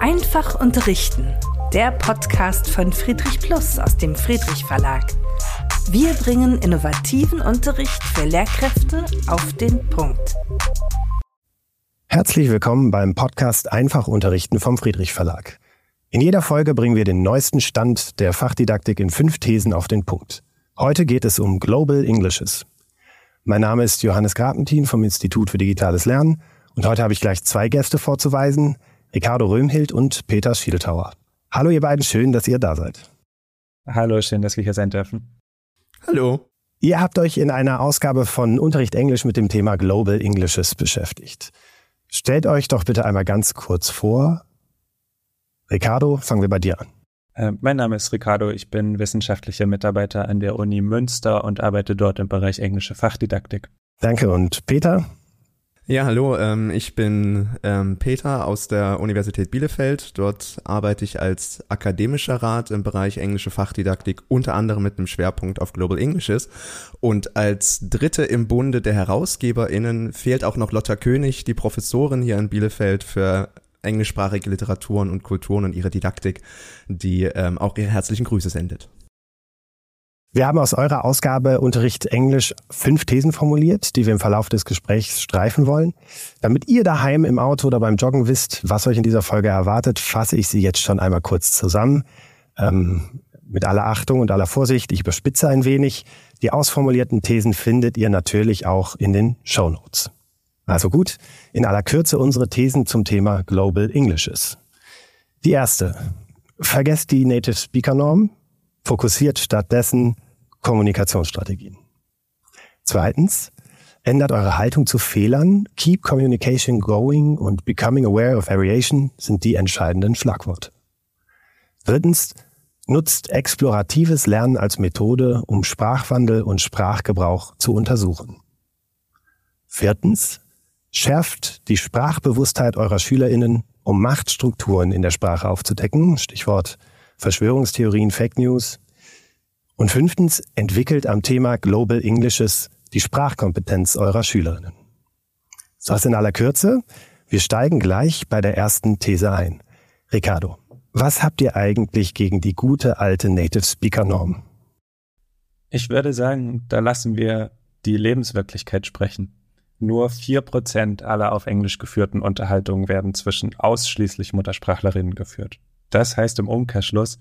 Einfach unterrichten, der Podcast von Friedrich Plus aus dem Friedrich Verlag. Wir bringen innovativen Unterricht für Lehrkräfte auf den Punkt. Herzlich willkommen beim Podcast Einfach unterrichten vom Friedrich Verlag. In jeder Folge bringen wir den neuesten Stand der Fachdidaktik in 5 Thesen auf den Punkt. Heute geht es um Global Englishes. Mein Name ist Johannes Grapentin vom Institut für Digitales Lernen und heute habe ich gleich 2 Gäste vorzuweisen, Ricardo Röhmhild und Peter Schieltauer. Hallo ihr beiden, schön, dass ihr da seid. Hallo, schön, dass wir hier sein dürfen. Hallo. Ihr habt euch in einer Ausgabe von Unterricht Englisch mit dem Thema Global Englishes beschäftigt. Stellt euch doch bitte einmal ganz kurz vor. Ricardo, fangen wir bei dir an. Mein Name ist Ricardo, ich bin wissenschaftlicher Mitarbeiter an der Uni Münster und arbeite dort im Bereich englische Fachdidaktik. Danke, und Peter? Ja, hallo, ich bin Peter aus der Universität Bielefeld. Dort arbeite ich als akademischer Rat im Bereich englische Fachdidaktik, unter anderem mit einem Schwerpunkt auf Global Englishes. Und als Dritte im Bunde der HerausgeberInnen fehlt auch noch Lotta König, die Professorin hier in Bielefeld für englischsprachige Literaturen und Kulturen und ihre Didaktik, die auch ihre herzlichen Grüße sendet. Wir haben aus eurer Ausgabe Unterricht Englisch 5 Thesen formuliert, die wir im Verlauf des Gesprächs streifen wollen. Damit ihr daheim im Auto oder beim Joggen wisst, was euch in dieser Folge erwartet, fasse ich sie jetzt schon einmal kurz zusammen. Mit aller Achtung und aller Vorsicht, ich überspitze ein wenig. Die ausformulierten Thesen findet ihr natürlich auch in den Shownotes. Also gut, in aller Kürze unsere Thesen zum Thema Global Englishes. Die erste: Vergesst die Native Speaker Norm, fokussiert stattdessen Kommunikationsstrategien. Zweitens: Ändert eure Haltung zu Fehlern, keep communication going und becoming aware of variation sind die entscheidenden Schlagworte. Drittens: Nutzt exploratives Lernen als Methode, um Sprachwandel und Sprachgebrauch zu untersuchen. Viertens: Schärft die Sprachbewusstheit eurer SchülerInnen, um Machtstrukturen in der Sprache aufzudecken, Stichwort Verschwörungstheorien, Fake News. Und 5. Entwickelt am Thema Global Englishes die Sprachkompetenz eurer SchülerInnen. So, das in aller Kürze. Wir steigen gleich bei der ersten These ein. Ricardo, was habt ihr eigentlich gegen die gute alte Native Speaker Norm? Ich würde sagen, da lassen wir die Lebenswirklichkeit sprechen. Nur 4% aller auf Englisch geführten Unterhaltungen werden zwischen ausschließlich Muttersprachlerinnen geführt. Das heißt im Umkehrschluss,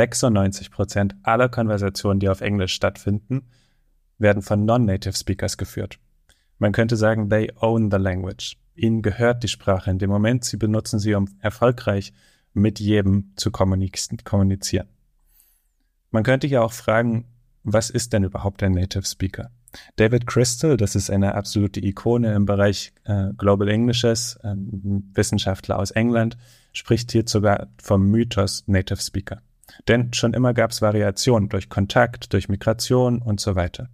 96% aller Konversationen, die auf Englisch stattfinden, werden von Non-Native Speakers geführt. Man könnte sagen, they own the language. Ihnen gehört die Sprache in dem Moment, sie benutzen sie, um erfolgreich mit jedem zu kommunizieren. Man könnte ja auch fragen, was ist denn überhaupt ein Native Speaker? David Crystal, das ist eine absolute Ikone im Bereich Global Englishes, Wissenschaftler aus England, spricht hier sogar vom Mythos Native Speaker. Denn schon immer gab es Variationen durch Kontakt, durch Migration und so weiter.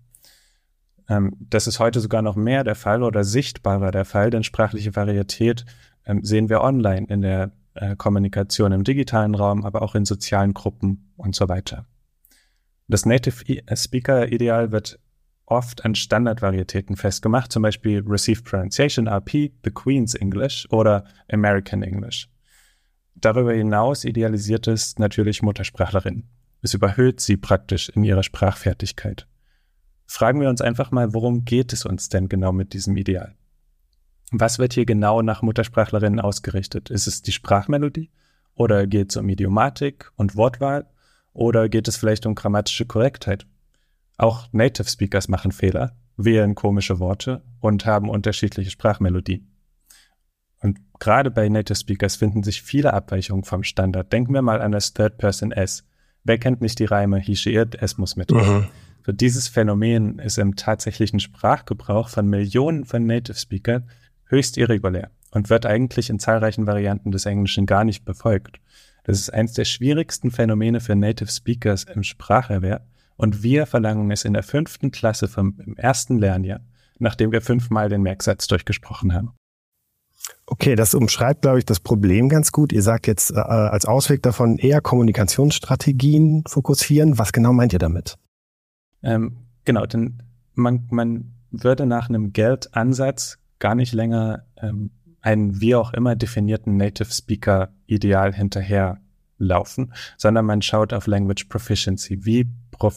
Das ist heute sogar noch mehr der Fall oder sichtbarer der Fall, denn sprachliche Varietät sehen wir online in der Kommunikation im digitalen Raum, aber auch in sozialen Gruppen und so weiter. Das Native Speaker Ideal wird oft an Standardvarietäten festgemacht, zum Beispiel Received Pronunciation, RP, The Queen's English oder American English. Darüber hinaus idealisiert es natürlich Muttersprachlerinnen. Es überhöht sie praktisch in ihrer Sprachfertigkeit. Fragen wir uns einfach mal, worum geht es uns denn genau mit diesem Ideal? Was wird hier genau nach Muttersprachlerinnen ausgerichtet? Ist es die Sprachmelodie oder geht es um Idiomatik und Wortwahl oder geht es vielleicht um grammatische Korrektheit? Auch Native Speakers machen Fehler, wählen komische Worte und haben unterschiedliche Sprachmelodien. Und gerade bei Native Speakers finden sich viele Abweichungen vom Standard. Denken wir mal an das Third Person S. Wer kennt nicht die Reime he, she, it, es muss mit? Für dieses Phänomen ist im tatsächlichen Sprachgebrauch von Millionen von Native Speakern höchst irregulär und wird eigentlich in zahlreichen Varianten des Englischen gar nicht befolgt. Das ist eines der schwierigsten Phänomene für Native Speakers im Spracherwerb. Und wir verlangen es in der 5. Klasse im ersten Lernjahr, nachdem wir 5-mal den Merksatz durchgesprochen haben. Okay, das umschreibt, glaube ich, das Problem ganz gut. Ihr sagt jetzt als Ausweg davon eher Kommunikationsstrategien fokussieren. Was genau meint ihr damit? Genau, denn man würde nach einem Geldansatz gar nicht länger einen wie auch immer definierten Native Speaker Ideal hinterherlaufen, sondern man schaut auf Language Proficiency. Wie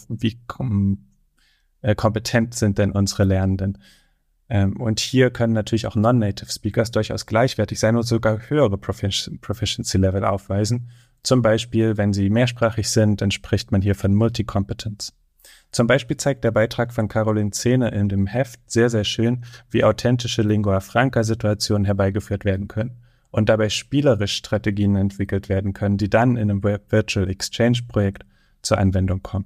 kompetent sind denn unsere Lernenden? Und hier können natürlich auch Non-Native Speakers durchaus gleichwertig sein und sogar höhere Proficiency-Level aufweisen. Zum Beispiel, wenn sie mehrsprachig sind, dann spricht man hier von Multicompetence. Zum Beispiel zeigt der Beitrag von Caroline Zehner in dem Heft sehr, sehr schön, wie authentische Lingua-Franca-Situationen herbeigeführt werden können und dabei spielerisch Strategien entwickelt werden können, die dann in einem Virtual Exchange-Projekt zur Anwendung kommen.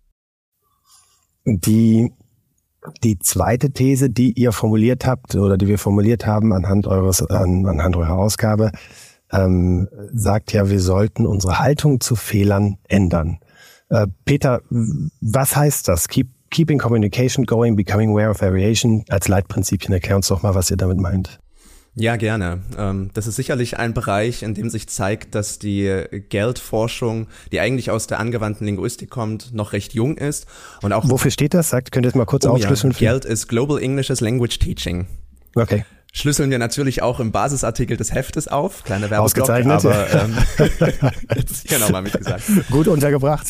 Die zweite These, die ihr formuliert habt oder die wir formuliert haben anhand eurer Ausgabe, sagt ja, wir sollten unsere Haltung zu Fehlern ändern. Peter, was heißt das? Keeping communication going, becoming aware of variation als Leitprinzipien. Erklär uns doch mal, was ihr damit meint. Ja, gerne. Das ist sicherlich ein Bereich, in dem sich zeigt, dass die Geldforschung, die eigentlich aus der angewandten Linguistik kommt, noch recht jung ist. Und auch wofür steht das? Könnt ihr es mal kurz aufschlüsseln? Ja, Geld ist Global English as Language Teaching. Okay. Schlüsseln wir natürlich auch im Basisartikel des Heftes auf. Kleine Werbeblock, ausgezeichnet. Aber jetzt hier nochmal mitgesagt. Gut untergebracht.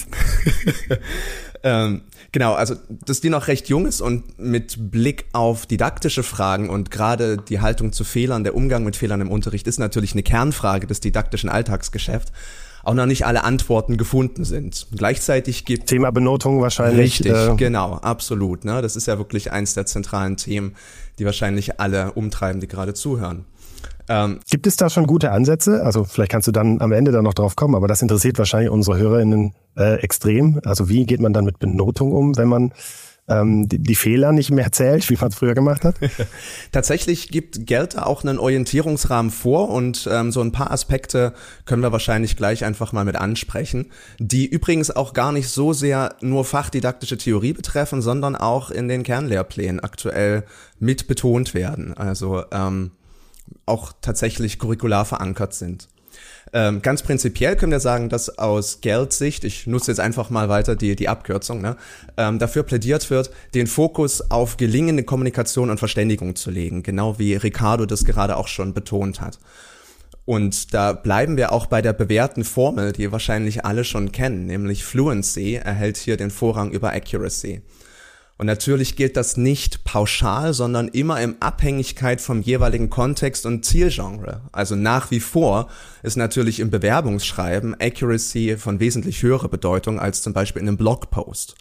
Genau, also dass die noch recht jung ist und mit Blick auf didaktische Fragen und gerade die Haltung zu Fehlern, der Umgang mit Fehlern im Unterricht ist natürlich eine Kernfrage des didaktischen Alltagsgeschäfts, auch noch nicht alle Antworten gefunden sind. Gleichzeitig gibt Thema Benotung wahrscheinlich. Richtig, genau, absolut. Ne? Das ist ja wirklich eins der zentralen Themen, die wahrscheinlich alle umtreiben, die gerade zuhören. Gibt es da schon gute Ansätze? Also vielleicht kannst du dann am Ende da noch drauf kommen, aber das interessiert wahrscheinlich unsere HörerInnen extrem. Also wie geht man dann mit Benotung um, wenn man die Fehler nicht mehr zählt, wie man es früher gemacht hat? Tatsächlich gibt Geld auch einen Orientierungsrahmen vor und so ein paar Aspekte können wir wahrscheinlich gleich einfach mal mit ansprechen, die übrigens auch gar nicht so sehr nur fachdidaktische Theorie betreffen, sondern auch in den Kernlehrplänen aktuell mit betont werden. Also auch tatsächlich curricular verankert sind. Ganz prinzipiell können wir sagen, dass aus Geldsicht, ich nutze jetzt einfach mal weiter die Abkürzung, dafür plädiert wird, den Fokus auf gelingende Kommunikation und Verständigung zu legen, genau wie Ricardo das gerade auch schon betont hat. Und da bleiben wir auch bei der bewährten Formel, die wahrscheinlich alle schon kennen, nämlich Fluency erhält hier den Vorrang über Accuracy. Und natürlich gilt das nicht pauschal, sondern immer in Abhängigkeit vom jeweiligen Kontext und Zielgenre. Also nach wie vor ist natürlich im Bewerbungsschreiben Accuracy von wesentlich höherer Bedeutung als zum Beispiel in einem Blogpost.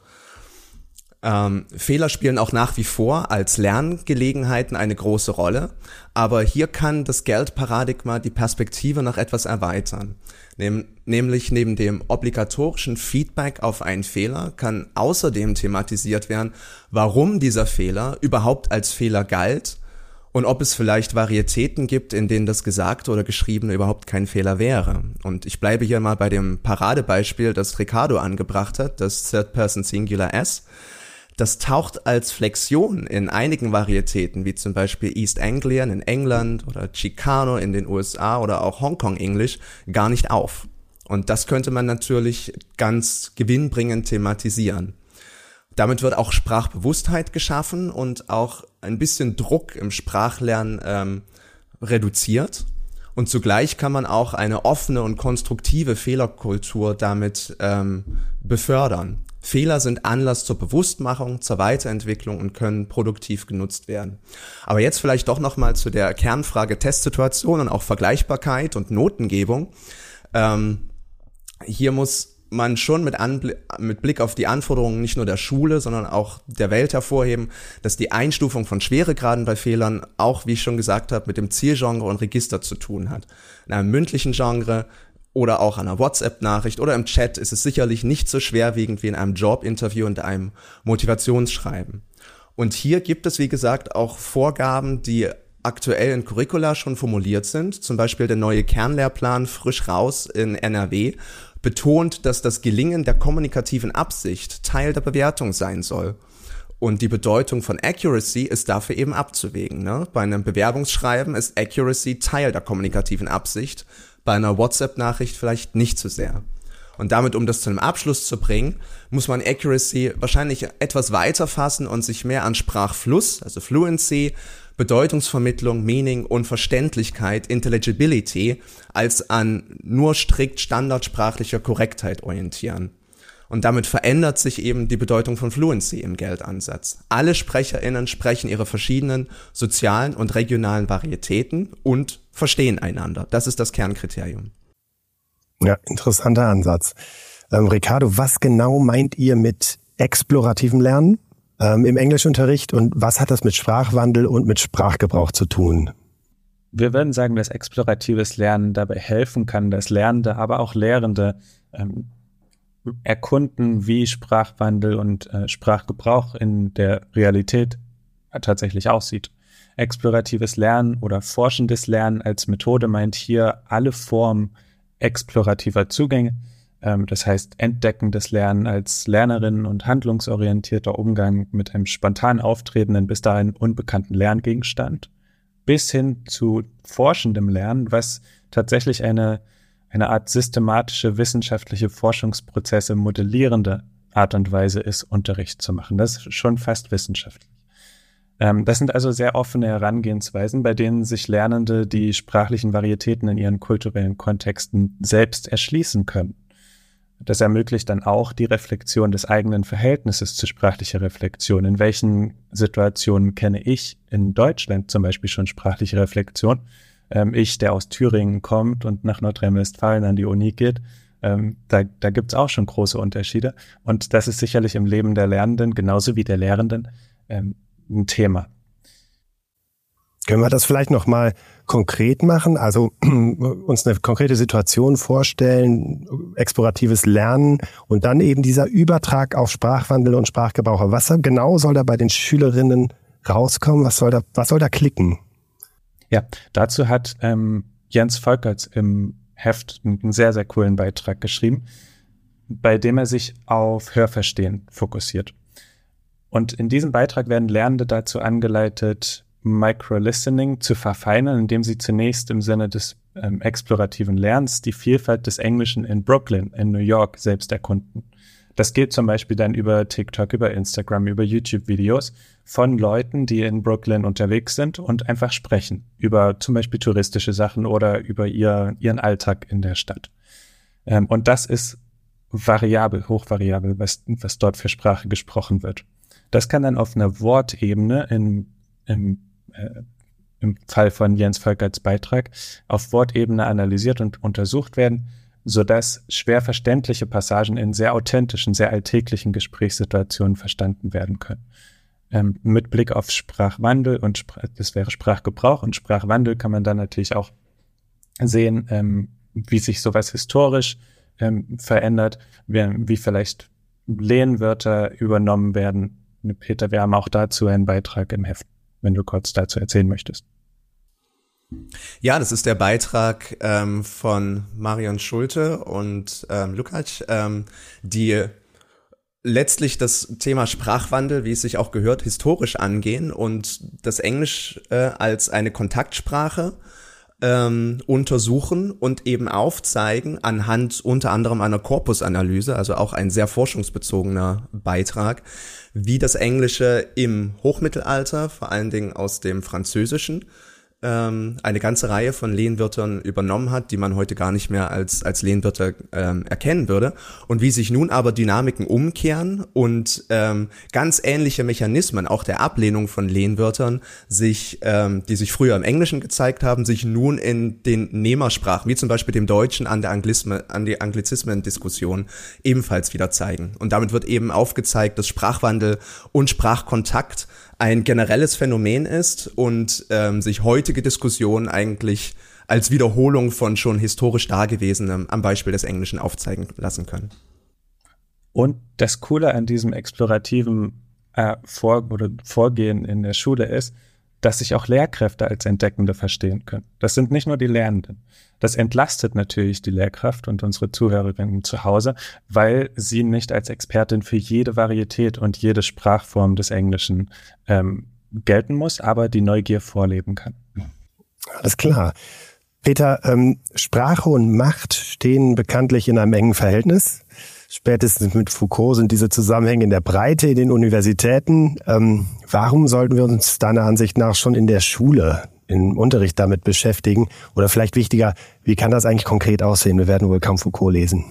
Fehler spielen auch nach wie vor als Lerngelegenheiten eine große Rolle, aber hier kann das Geldparadigma die Perspektive noch etwas erweitern. Nämlich neben dem obligatorischen Feedback auf einen Fehler kann außerdem thematisiert werden, warum dieser Fehler überhaupt als Fehler galt und ob es vielleicht Varietäten gibt, in denen das Gesagte oder Geschriebene überhaupt kein Fehler wäre. Und ich bleibe hier mal bei dem Paradebeispiel, das Ricardo angebracht hat, das Third Person Singular S. Das taucht als Flexion in einigen Varietäten, wie zum Beispiel East Anglian in England oder Chicano in den USA oder auch Hongkong English, gar nicht auf. Und das könnte man natürlich ganz gewinnbringend thematisieren. Damit wird auch Sprachbewusstheit geschaffen und auch ein bisschen Druck im Sprachlernen reduziert. Und zugleich kann man auch eine offene und konstruktive Fehlerkultur damit befördern. Fehler sind Anlass zur Bewusstmachung, zur Weiterentwicklung und können produktiv genutzt werden. Aber jetzt vielleicht doch nochmal zu der Kernfrage Testsituation und auch Vergleichbarkeit und Notengebung. Hier muss man schon mit Blick auf die Anforderungen nicht nur der Schule, sondern auch der Welt hervorheben, dass die Einstufung von Schweregraden bei Fehlern auch, wie ich schon gesagt habe, mit dem Zielgenre und Register zu tun hat. In einem mündlichen Genre oder auch einer WhatsApp-Nachricht oder im Chat ist es sicherlich nicht so schwerwiegend wie in einem Jobinterview und einem Motivationsschreiben. Und hier gibt es, wie gesagt, auch Vorgaben, die aktuell in Curricula schon formuliert sind. Zum Beispiel der neue Kernlehrplan frisch raus in NRW betont, dass das Gelingen der kommunikativen Absicht Teil der Bewertung sein soll. Und die Bedeutung von Accuracy ist dafür eben abzuwägen. Ne? Bei einem Bewerbungsschreiben ist Accuracy Teil der kommunikativen Absicht, bei einer WhatsApp-Nachricht vielleicht nicht so sehr. Und damit, um das zu einem Abschluss zu bringen, muss man Accuracy wahrscheinlich etwas weiter fassen und sich mehr an Sprachfluss, also Fluency, Bedeutungsvermittlung, Meaning und Verständlichkeit, Intelligibility, als an nur strikt standardsprachlicher Korrektheit orientieren. Und damit verändert sich eben die Bedeutung von Fluency im Geldansatz. Alle SprecherInnen sprechen ihre verschiedenen sozialen und regionalen Varietäten und verstehen einander. Das ist das Kernkriterium. Ja, interessanter Ansatz. Ricardo, was genau meint ihr mit explorativem Lernen im Englischunterricht und was hat das mit Sprachwandel und mit Sprachgebrauch zu tun? Wir würden sagen, dass exploratives Lernen dabei helfen kann, dass Lernende, aber auch Lehrende erkunden, wie Sprachwandel und Sprachgebrauch in der Realität tatsächlich aussieht. Exploratives Lernen oder forschendes Lernen als Methode meint hier alle Formen explorativer Zugänge. Das heißt, entdeckendes Lernen als Lernerin und handlungsorientierter Umgang mit einem spontan auftretenden, bis dahin unbekannten Lerngegenstand, bis hin zu forschendem Lernen, was tatsächlich eine Art systematische wissenschaftliche Forschungsprozesse modellierende Art und Weise ist, Unterricht zu machen. Das ist schon fast wissenschaftlich. Das sind also sehr offene Herangehensweisen, bei denen sich Lernende die sprachlichen Varietäten in ihren kulturellen Kontexten selbst erschließen können. Das ermöglicht dann auch die Reflexion des eigenen Verhältnisses zu sprachlicher Reflexion. In welchen Situationen kenne ich in Deutschland zum Beispiel schon sprachliche Reflexion? Ich, der aus Thüringen kommt und nach Nordrhein-Westfalen an die Uni geht, da gibt es auch schon große Unterschiede. Und das ist sicherlich im Leben der Lernenden genauso wie der Lehrenden ein Thema. Können wir das vielleicht nochmal konkret machen? Also uns eine konkrete Situation vorstellen, exploratives Lernen und dann eben dieser Übertrag auf Sprachwandel und Sprachgebrauch. Was genau soll da bei den Schülerinnen rauskommen? Was soll da klicken? Ja, dazu hat Jens Volkerts im Heft einen sehr, sehr coolen Beitrag geschrieben, bei dem er sich auf Hörverstehen fokussiert. Und in diesem Beitrag werden Lernende dazu angeleitet, Micro-Listening zu verfeinern, indem sie zunächst im Sinne des explorativen Lernens die Vielfalt des Englischen in Brooklyn, in New York, selbst erkunden. Das geht zum Beispiel dann über TikTok, über Instagram, über YouTube-Videos von Leuten, die in Brooklyn unterwegs sind und einfach sprechen über zum Beispiel touristische Sachen oder über ihren Alltag in der Stadt. Und das ist variabel, hochvariabel, was dort für Sprache gesprochen wird. Das kann dann auf einer Wortebene im Fall von Jens Volkerts Beitrag auf Wortebene analysiert und untersucht werden, sodass schwer verständliche Passagen in sehr authentischen, sehr alltäglichen Gesprächssituationen verstanden werden können. Mit Blick auf Sprachwandel und das wäre Sprachgebrauch und Sprachwandel kann man dann natürlich auch sehen, wie sich sowas historisch verändert, wie vielleicht Lehnwörter übernommen werden. Peter, wir haben auch dazu einen Beitrag im Heft, wenn du kurz dazu erzählen möchtest. Ja, das ist der Beitrag von Marion Schulte und Lukács, die letztlich das Thema Sprachwandel, wie es sich auch gehört, historisch angehen und das Englisch als eine Kontaktsprache untersuchen und eben aufzeigen anhand unter anderem einer Korpusanalyse, also auch ein sehr forschungsbezogener Beitrag, wie das Englische im Hochmittelalter, vor allen Dingen aus dem Französischen, eine ganze Reihe von Lehnwörtern übernommen hat, die man heute gar nicht mehr als Lehnwörter erkennen würde und wie sich nun aber Dynamiken umkehren und ganz ähnliche Mechanismen auch der Ablehnung von Lehnwörtern die sich früher im Englischen gezeigt haben, sich nun in den Nehmersprachen, wie zum Beispiel dem Deutschen an die Anglizismen-Diskussion ebenfalls wieder zeigen. Und damit wird eben aufgezeigt, dass Sprachwandel und Sprachkontakt ein generelles Phänomen ist und sich heutige Diskussionen eigentlich als Wiederholung von schon historisch Dagewesenem am Beispiel des Englischen aufzeigen lassen können. Und das Coole an diesem explorativen Vorgehen in der Schule ist, dass sich auch Lehrkräfte als Entdeckende verstehen können. Das sind nicht nur die Lernenden. Das entlastet natürlich die Lehrkraft und unsere Zuhörerinnen zu Hause, weil sie nicht als Expertin für jede Varietät und jede Sprachform des Englischen gelten muss, aber die Neugier vorleben kann. Alles klar. Peter, Sprache und Macht stehen bekanntlich in einem engen Verhältnis. Spätestens mit Foucault sind diese Zusammenhänge in der Breite in den Universitäten. Warum sollten wir uns deiner Ansicht nach schon in der Schule, im Unterricht damit beschäftigen? Oder vielleicht wichtiger, wie kann das eigentlich konkret aussehen? Wir werden wohl kaum Foucault lesen.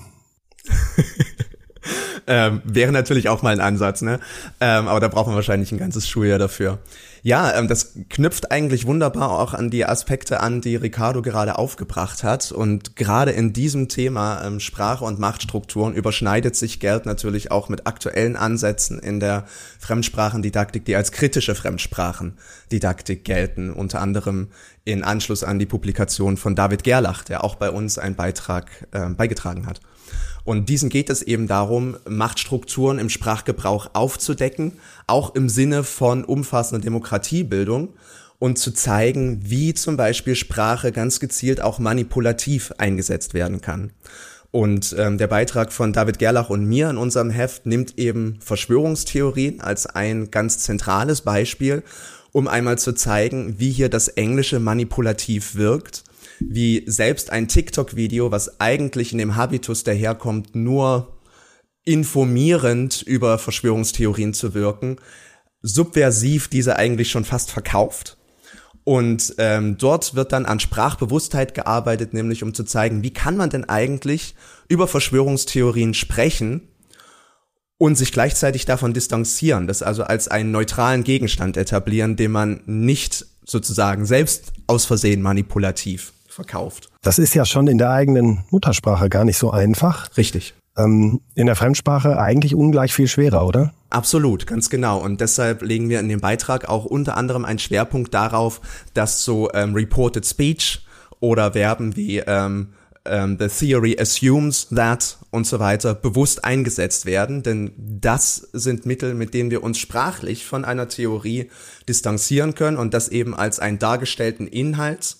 Wäre natürlich auch mal ein Ansatz, ne? Aber da braucht man wahrscheinlich ein ganzes Schuljahr dafür. Ja, das knüpft eigentlich wunderbar auch an die Aspekte an, die Ricardo gerade aufgebracht hat. Und gerade in diesem Thema Sprache und Machtstrukturen überschneidet sich Gelt natürlich auch mit aktuellen Ansätzen in der Fremdsprachendidaktik, die als kritische Fremdsprachendidaktik gelten. Unter anderem in Anschluss an die Publikation von David Gerlach, der auch bei uns einen Beitrag beigetragen hat. Und diesem geht es eben darum, Machtstrukturen im Sprachgebrauch aufzudecken, auch im Sinne von umfassender Demokratiebildung und zu zeigen, wie zum Beispiel Sprache ganz gezielt auch manipulativ eingesetzt werden kann. Und der Beitrag von David Gerlach und mir in unserem Heft nimmt eben Verschwörungstheorien als ein ganz zentrales Beispiel, um einmal zu zeigen, wie hier das Englische manipulativ wirkt, wie selbst ein TikTok-Video, was eigentlich in dem Habitus daherkommt, nur informierend über Verschwörungstheorien zu wirken, subversiv diese eigentlich schon fast verkauft. Und dort wird dann an Sprachbewusstheit gearbeitet, nämlich um zu zeigen, wie kann man denn eigentlich über Verschwörungstheorien sprechen und sich gleichzeitig davon distanzieren, das also als einen neutralen Gegenstand etablieren, den man nicht sozusagen selbst aus Versehen manipulativ verkauft. Das ist ja schon in der eigenen Muttersprache gar nicht so einfach. Richtig. In der Fremdsprache eigentlich ungleich viel schwerer, oder? Absolut, ganz genau. Und deshalb legen wir in dem Beitrag auch unter anderem einen Schwerpunkt darauf, dass so Reported Speech oder Verben wie the theory assumes that und so weiter bewusst eingesetzt werden. Denn das sind Mittel, mit denen wir uns sprachlich von einer Theorie distanzieren können und das eben als einen dargestellten Inhalt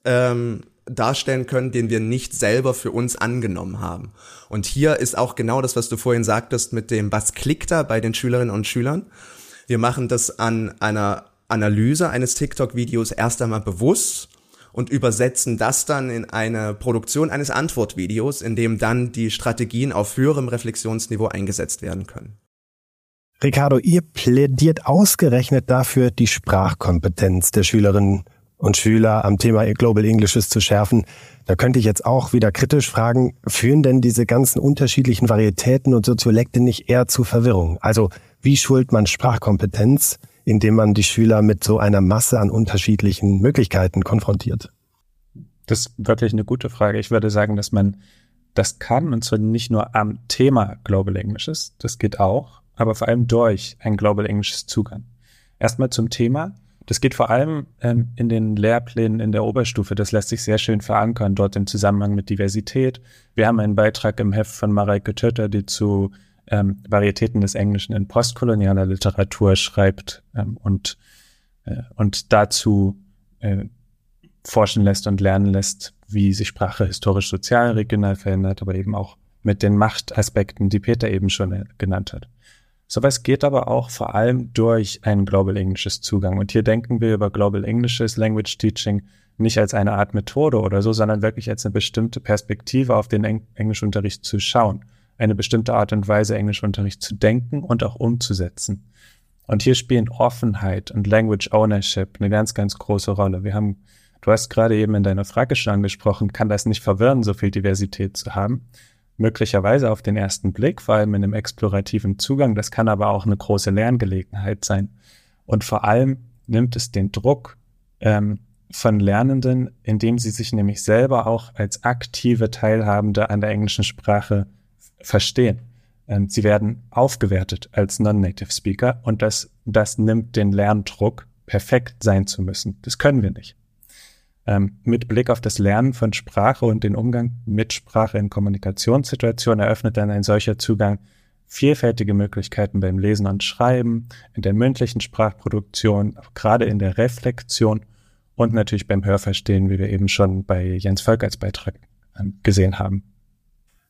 darstellen können, den wir nicht selber für uns angenommen haben. Und hier ist auch genau das, was du vorhin sagtest mit dem, was klickt da bei den Schülerinnen und Schülern. Wir machen das an einer Analyse eines TikTok-Videos erst einmal bewusst und übersetzen das dann in eine Produktion eines Antwortvideos, in dem dann die Strategien auf höherem Reflexionsniveau eingesetzt werden können. Ricardo, ihr plädiert ausgerechnet dafür, die Sprachkompetenz der Schülerinnen und Schüler am Thema Global Englishes zu schärfen. Da könnte ich jetzt auch wieder kritisch fragen, führen denn diese ganzen unterschiedlichen Varietäten und Soziolekte nicht eher zu Verwirrung? Also wie schult man Sprachkompetenz, indem man die Schüler mit so einer Masse an unterschiedlichen Möglichkeiten konfrontiert? Das ist wirklich eine gute Frage. Ich würde sagen, dass man das kann, und zwar nicht nur am Thema Global Englishes, das geht auch, aber vor allem durch ein Global Englishes Zugang. Erstmal zum Thema. Das geht vor allem in den Lehrplänen in der Oberstufe. Das lässt sich sehr schön verankern, dort im Zusammenhang mit Diversität. Wir haben einen Beitrag im Heft von Mareike Tötter, die zu Varietäten des Englischen in postkolonialer Literatur schreibt und dazu forschen lässt und lernen lässt, wie sich Sprache historisch, sozial, regional verändert, aber eben auch mit den Machtaspekten, die Peter eben schon genannt hat. Sowas geht aber auch vor allem durch einen Global Englishes Zugang. Und hier denken wir über Global Englishes Language Teaching nicht als eine Art Methode oder so, sondern wirklich als eine bestimmte Perspektive auf den Englischunterricht zu schauen. Eine bestimmte Art und Weise, Englischunterricht zu denken und auch umzusetzen. Und hier spielen Offenheit und Language Ownership eine ganz, ganz große Rolle. Du hast gerade eben in deiner Frage schon angesprochen, kann das nicht verwirren, so viel Diversität zu haben? Möglicherweise auf den ersten Blick, vor allem in einem explorativen Zugang. Das kann aber auch eine große Lerngelegenheit sein. Und vor allem nimmt es den Druck von Lernenden, indem sie sich nämlich selber auch als aktive Teilhabende an der englischen Sprache verstehen. Sie werden aufgewertet als Non-Native Speaker und das nimmt den Lerndruck, perfekt sein zu müssen. Das können wir nicht. Mit Blick auf das Lernen von Sprache und den Umgang mit Sprache in Kommunikationssituationen eröffnet dann ein solcher Zugang vielfältige Möglichkeiten beim Lesen und Schreiben, in der mündlichen Sprachproduktion, gerade in der Reflexion und natürlich beim Hörverstehen, wie wir eben schon bei Jens Völkerts Beitrag gesehen haben.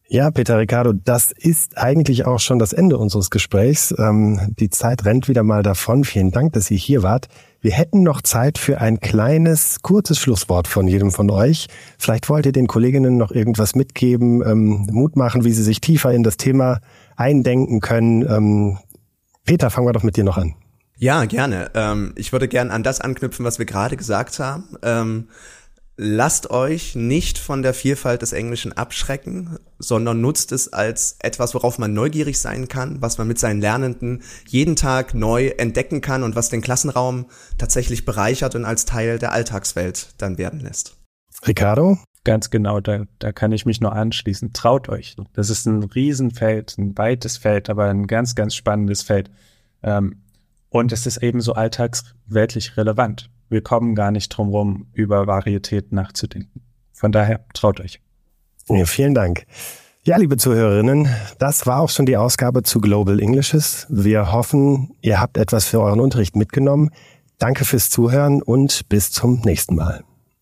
Ja, Peter, Ricardo, das ist eigentlich auch schon das Ende unseres Gesprächs. Die Zeit rennt wieder mal davon. Vielen Dank, dass ihr hier wart. Wir hätten noch Zeit für ein kleines, kurzes Schlusswort von jedem von euch. Vielleicht wollt ihr den Kolleginnen noch irgendwas mitgeben, Mut machen, wie sie sich tiefer in das Thema eindenken können. Peter, fangen wir doch mit dir noch an. Ja, gerne. Ich würde gerne an das anknüpfen, was wir gerade gesagt haben. Lasst euch nicht von der Vielfalt des Englischen abschrecken, sondern nutzt es als etwas, worauf man neugierig sein kann, was man mit seinen Lernenden jeden Tag neu entdecken kann und was den Klassenraum tatsächlich bereichert und als Teil der Alltagswelt dann werden lässt. Ricardo? Ganz genau, da kann ich mich nur anschließen. Traut euch. Das ist ein Riesenfeld, ein weites Feld, aber ein ganz, ganz spannendes Feld. Und es ist ebenso alltagsweltlich relevant. Wir kommen gar nicht drum rum, über Varietät nachzudenken. Von daher, traut euch. Ja, vielen Dank. Ja, liebe Zuhörerinnen, das war auch schon die Ausgabe zu Global Englishes. Wir hoffen, ihr habt etwas für euren Unterricht mitgenommen. Danke fürs Zuhören und bis zum nächsten Mal.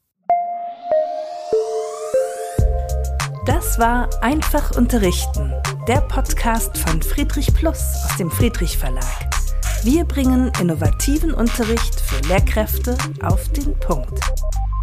Das war Einfach unterrichten, der Podcast von Friedrich Plus aus dem Friedrich Verlag. Wir bringen innovativen Unterricht für Lehrkräfte auf den Punkt.